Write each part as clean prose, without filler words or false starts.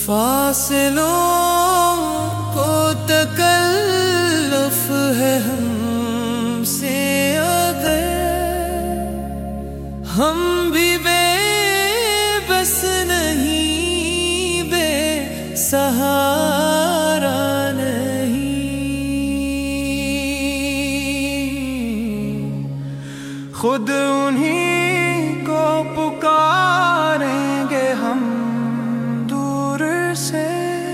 فاصلوں کو تکلف ہے ہم سے اگر ہم بھی بے بس نہیں، بے سہارا نہیں، خود انہیں کو پکاریں گے ہم دور سے،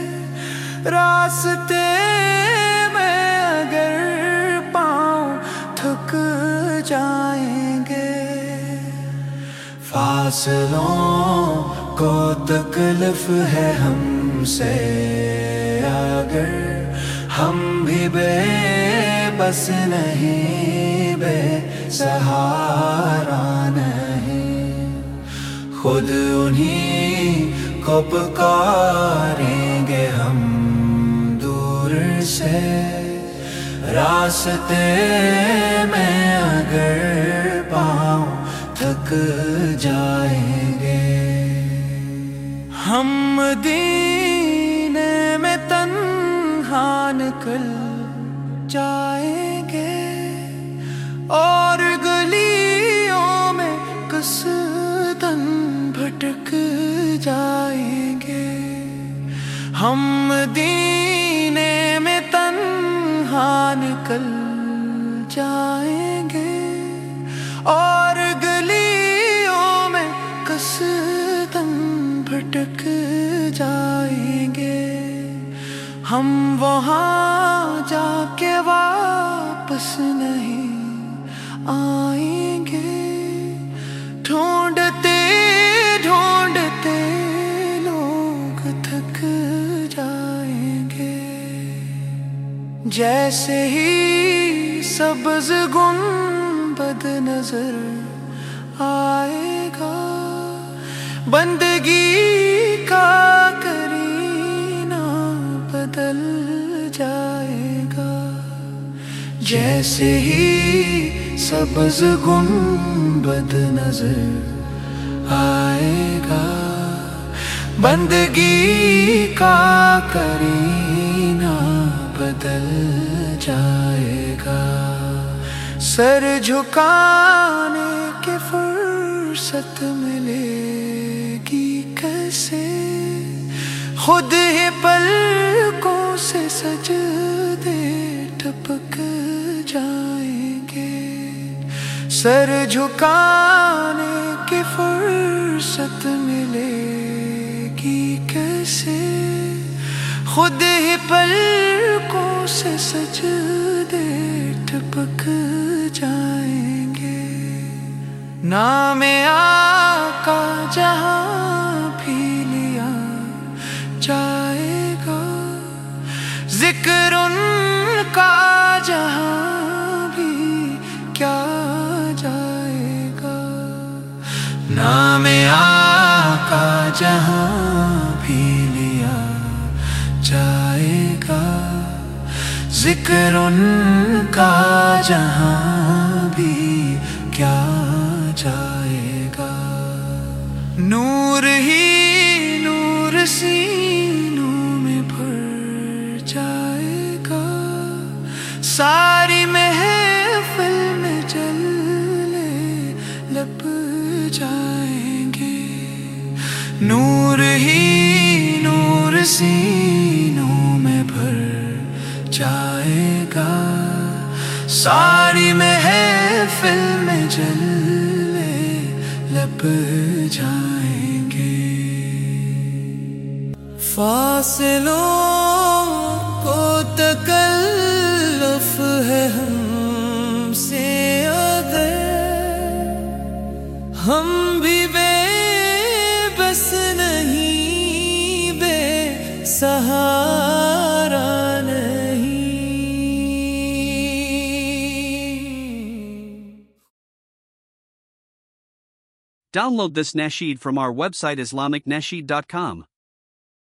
راستے میں اگر پاؤں تھک جائیں گے، فاصلوں کو تکلف ہے ہم سے اگر ہم بھی بے بس نہیں، بے سہارا نہیں، خود انہیں کو پکاریں گے ہم دور سے، راستے میں اگر پاؤں تھک جائیں گے، ہم مدینے میں تنہا نکل جائیں گے اور گلیوں میں قصداً بھٹک جائیں گے، ہم مدینے میں تنہا نکل جائیں گے اور گلیوں میں قصداً بھٹک جائیں گے، ہم وہاں جا کے واپس نہیں آئیں گے، ڈھونڈتے ڈھونڈتے لوگ تھک جائیں گے، جیسے ہی سبز گنبد نظر آئے گا، بندگی کا کرینہ بدل جائے گا، جیسے ہی سبز گنبد نظر آئے گا، بندگی کا کرینہ بدل جائے گا، سر جھکانے کی فرصت ملے گی کیسے، خود ہی پلکوں سے سجدے ٹپک جائیں گے، سر جھکانے کی فرصت ملے گی کیسے، خود ہی پلکوں سے سجدے ٹپک جائیں گے، نام آقا جہاں بھی لیا جائے گا، ذکر ان کا جہاں بھی کیا جائے گا، نام آقا جہاں بھی لیا جائے گا، ذکر ان کا جہاں بھی کیا جائے گا، نور ہی نور سینوں میں بھر جائے گا، ساری محفل میں جلے لپ جائیں گے، نور ہی نور سینوں میں بھر جائے گا، ساری محفل میں جلے لپ جائیں گے، فاصلوں کو تکلف ہے ہم سے اگر ہم بھی بے بس نہیں، بے سہارا نہیں۔ Download this nasheed from our website islamicnasheed.com.